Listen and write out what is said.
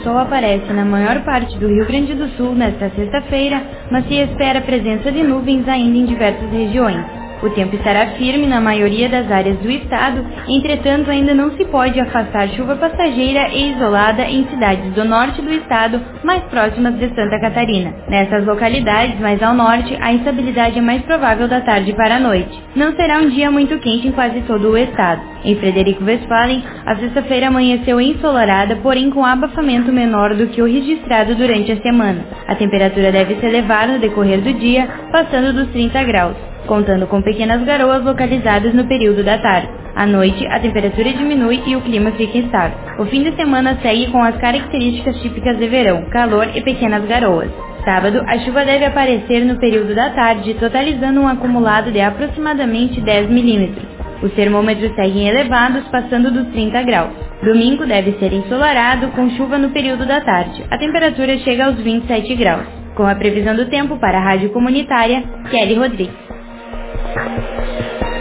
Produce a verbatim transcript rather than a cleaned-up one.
sol aparece na maior parte do Rio Grande do Sul nesta sexta-feira, mas se espera a presença de nuvens ainda em diversas regiões. O tempo estará firme na maioria das áreas do estado, entretanto ainda não se pode afastar chuva passageira e isolada em cidades do norte do estado, mais próximas de Santa Catarina. Nessas localidades mais ao norte, a instabilidade é mais provável da tarde para a noite. Não será um dia muito quente em quase todo o estado. Em Frederico Westphalen, a sexta-feira amanheceu ensolarada, porém com abafamento menor do que o registrado durante a semana. A temperatura deve se elevar no decorrer do dia, passando dos trinta graus. Contando com pequenas garoas localizadas no período da tarde. À noite, a temperatura diminui e o clima fica estável. O fim de semana segue com as características típicas de verão, calor e pequenas garoas. Sábado, a chuva deve aparecer no período da tarde, totalizando um acumulado de aproximadamente dez milímetros. Os termômetros seguem elevados, passando dos trinta graus. Domingo deve ser ensolarado, com chuva no período da tarde. A temperatura chega aos vinte e sete graus. Com a previsão do tempo para a Rádio Comunitária, Kelly Rodrigues.